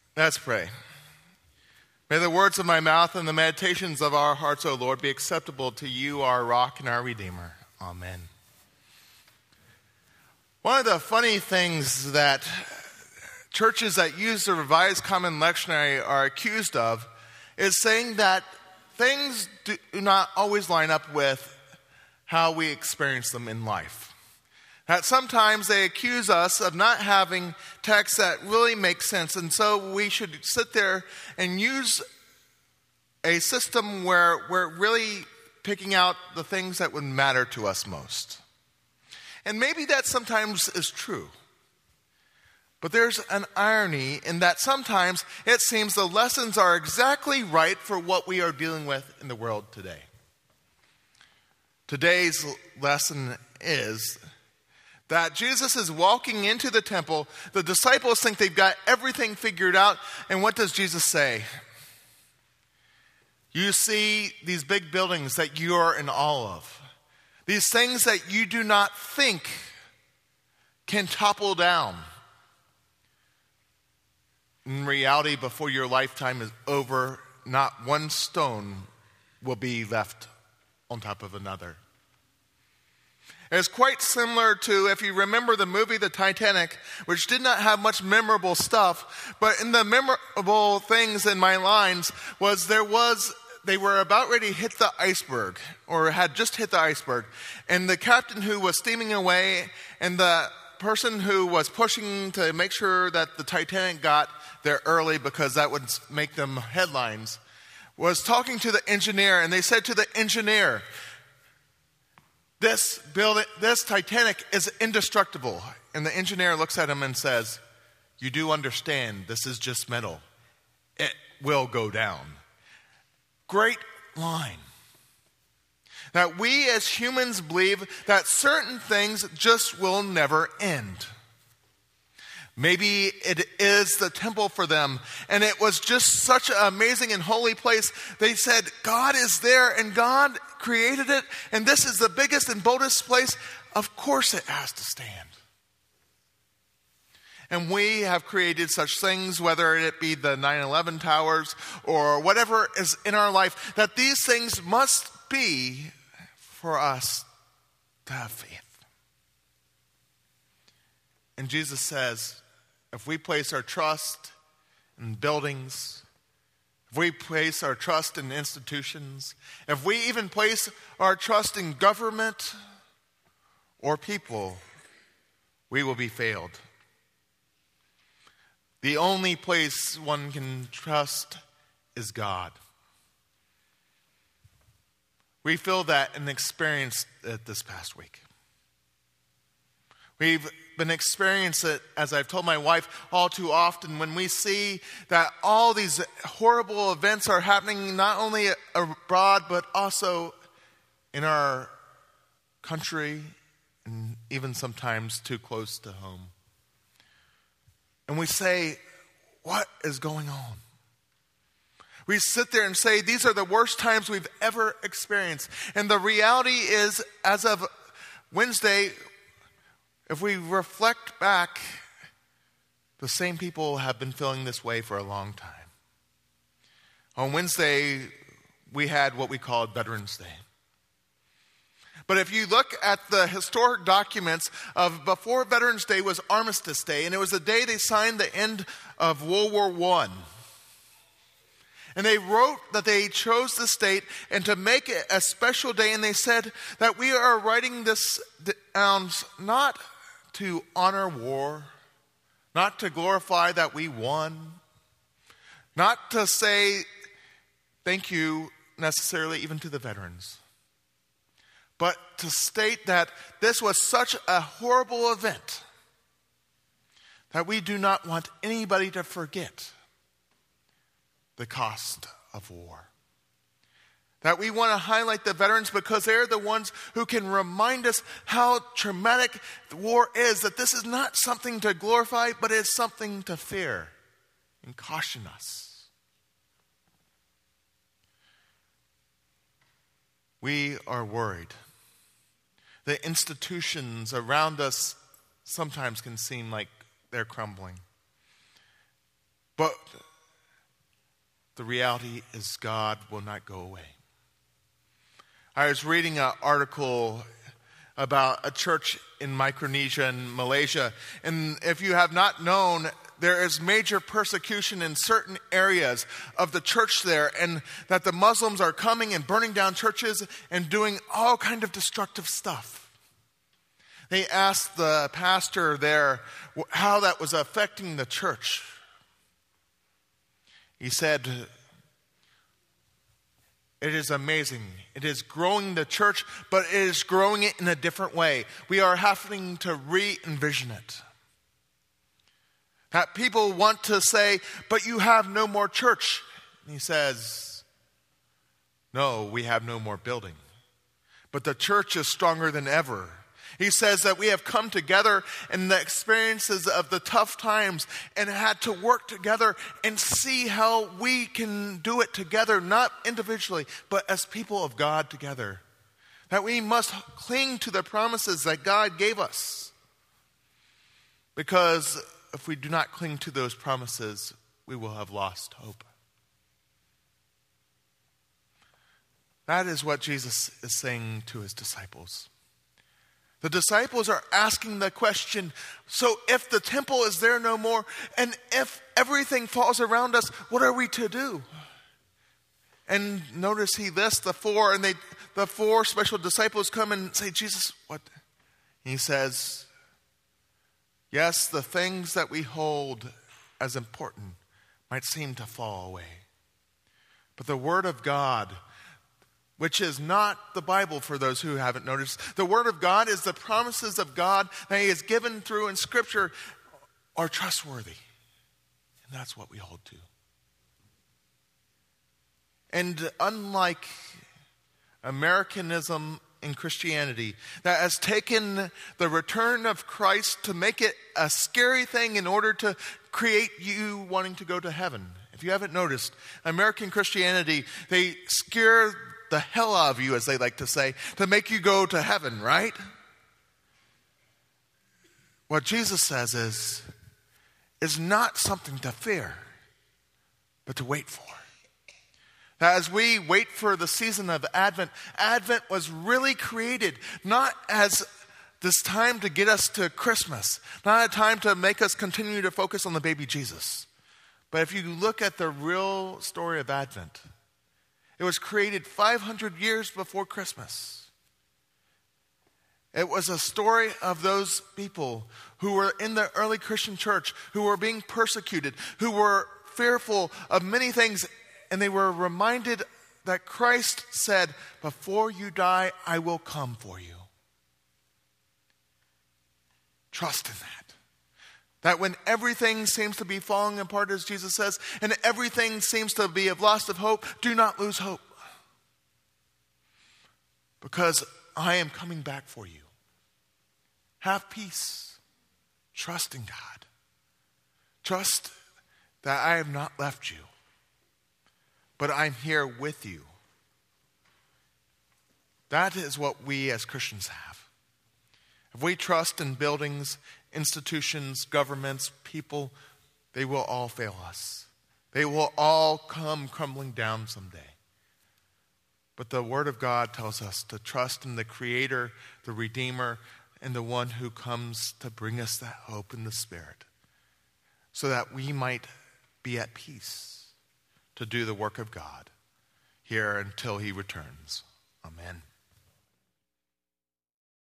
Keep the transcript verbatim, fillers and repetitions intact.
Let's pray. May the words of my mouth and the meditations of our hearts, O Lord, be acceptable to you, our rock and our redeemer. Amen. One of the funny things that churches that use the Revised Common Lectionary are accused of is saying that things do not always line up with how we experience them in life. That sometimes they accuse us of not having texts that really make sense, and so we should sit there and use a system where we're really picking out the things that would matter to us most. And maybe that sometimes is true. But there's an irony in that sometimes it seems the lessons are exactly right for what we are dealing with in the world today. Today's lesson is that Jesus is walking into the temple. The disciples think they've got everything figured out. And what does Jesus say? You see these big buildings that you are in awe of. These things that you do not think can topple down. In reality, before your lifetime is over, not one stone will be left on top of another. It's quite similar to, if you remember the movie The Titanic, which did not have much memorable stuff, but in the memorable things in my lines was there was, they were about ready to hit the iceberg, or had just hit the iceberg, and the captain who was steaming away, and the person who was pushing to make sure that the Titanic got there early because that would make them headlines, was talking to the engineer, and they said to the engineer, This building, this Titanic is indestructible. And the engineer looks at him and says, you do understand this is just metal. It will go down. Great line. That we as humans believe that certain things just will never end. Maybe it is the temple for them, and it was just such an amazing and holy place. They said, God is there, and God created it, and this is the biggest and boldest place. Of course it has to stand. And we have created such things, whether it be the nine eleven towers or whatever is in our life, that these things must be for us to have faith. And Jesus says, if we place our trust in buildings, if we place our trust in institutions, if we even place our trust in government or people, we will be failed. The only place one can trust is God. We feel that and experienced it this past week. We've been experiencing it, as I've told my wife, all too often when we see that all these horrible events are happening not only abroad but also in our country and even sometimes too close to home. And we say, what is going on? We sit there and say, these are the worst times we've ever experienced. And the reality is, as of Wednesday, if we reflect back, the same people have been feeling this way for a long time. On Wednesday, we had what we called Veterans Day. But if you look at the historic documents of before Veterans Day was Armistice Day, and it was the day they signed the end of World War One. And they wrote that they chose this date and to make it a special day, and they said that we are writing this down not to honor war, not to glorify that we won, not to say thank you necessarily even to the veterans, but to state that this was such a horrible event that we do not want anybody to forget the cost of war. That we want to highlight the veterans because they're the ones who can remind us how traumatic the war is, that this is not something to glorify, but it's something to fear and caution us. We are worried. The institutions around us sometimes can seem like they're crumbling. But the reality is God will not go away. I was reading an article about a church in Micronesia and Malaysia. And if you have not known, there is major persecution in certain areas of the church there, and that the Muslims are coming and burning down churches and doing all kind of destructive stuff. They asked the pastor there how that was affecting the church. He said, it is amazing. It is growing the church, but it is growing it in a different way. We are having to re-envision it. That people want to say, but you have no more church. And he says, no, we have no more building. But the church is stronger than ever. He says that we have come together in the experiences of the tough times and had to work together and see how we can do it together, not individually, but as people of God together. That we must cling to the promises that God gave us. Because if we do not cling to those promises, we will have lost hope. That is what Jesus is saying to his disciples. The disciples are asking the question, so if the temple is there no more, and if everything falls around us, what are we to do? And notice he lists the four, and they, the four special disciples come and say, Jesus, what? He says, yes, the things that we hold as important might seem to fall away. But the Word of God, which is not the Bible for those who haven't noticed. The Word of God is the promises of God that he has given through in Scripture are trustworthy. And that's what we hold to. And unlike Americanism in Christianity, that has taken the return of Christ to make it a scary thing in order to create you wanting to go to heaven. If you haven't noticed, American Christianity, they scare the hell out of you, as they like to say, to make you go to heaven, right? What Jesus says is, is not something to fear, but to wait for. As we wait for the season of Advent, Advent was really created not as this time to get us to Christmas, not a time to make us continue to focus on the baby Jesus. But if you look at the real story of Advent, it was created five hundred years before Christmas. It was a story of those people who were in the early Christian church, who were being persecuted, who were fearful of many things, and they were reminded that Christ said, before you die, I will come for you. Trust in that. That when everything seems to be falling apart, as Jesus says, and everything seems to be of loss of hope, do not lose hope. Because I am coming back for you. Have peace. Trust in God. Trust that I have not left you, but I'm here with you. That is what we as Christians have. If we trust in buildings, institutions, governments, people, they will all fail us. They will all come crumbling down someday. But the Word of God tells us to trust in the Creator, the Redeemer, and the one who comes to bring us that hope in the Spirit, so that we might be at peace to do the work of God here until he returns. Amen.